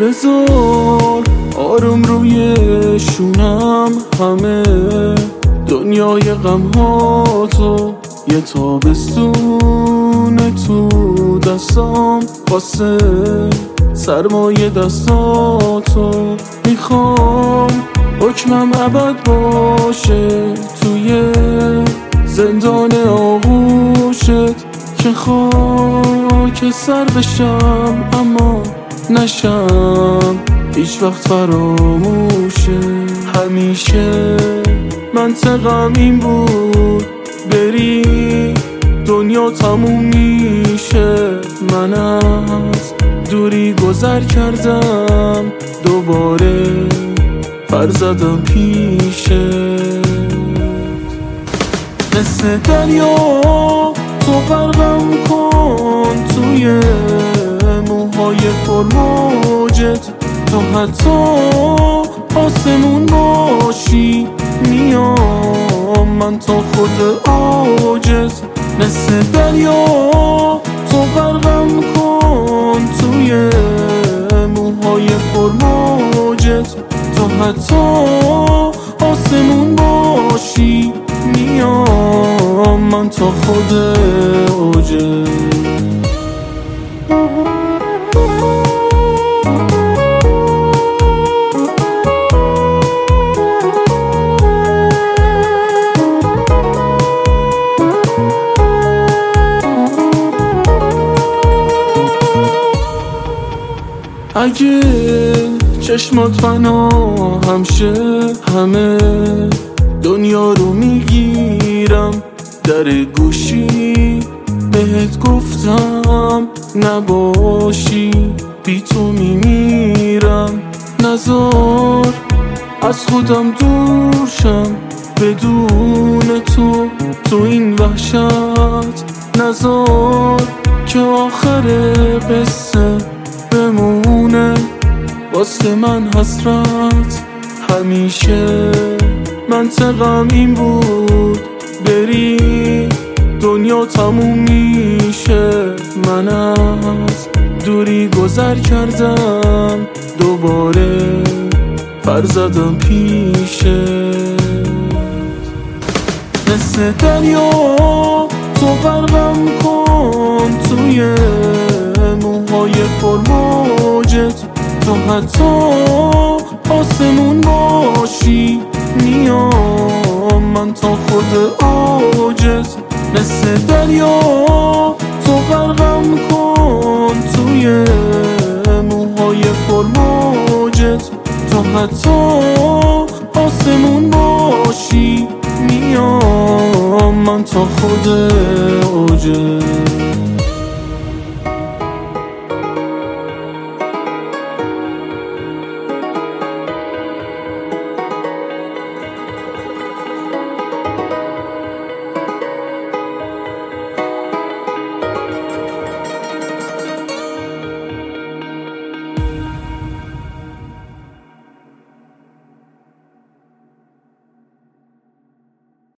بذار آروم روی شونم همه دنیای غمهاتو، یه تابستون تو دستام واسه سرمایه دستاتو. میخوام حکمم ابد باشه توی زندان آغوشت، که خاک سر بشم اما نشم هیچ وقت فراموشه. همیشه منطقم این بود بری دنیا تموم میشه. من از دوری گذر کردم دوباره پر زدم پیشت. مثل دریا تو غرقم کن توی موهای پرموجت، تو حتی آسمون باشی میام من تا خود اوجت. مثل دریا تو غرقم کن توی موهای پرموجت، تو حتی آسمون باشی میام من تا خود اوجت. اگه چشمات پناهم شه همه دنیا رو میگیرم، در گوشی بهت گفتم نباشی بی تو میمیرم. نذار از خودم دور شم بدون تو این وحشت. نذار که آخر قصه بمونه واسه من حسرت. همیشه منطقم این بود بری دنیا تموم میشه. من از دوری گذر کردم دوباره پر زدم پیشت. مثل دریا تو غرقم کن توی موهای پرموجت، تو حتی آسمون باشی میام من تا خود اوجت. مثل دریا تو غرقم کن توی موهای پرموجت، تو حتی آسمون باشی میام من تا خود اوجت.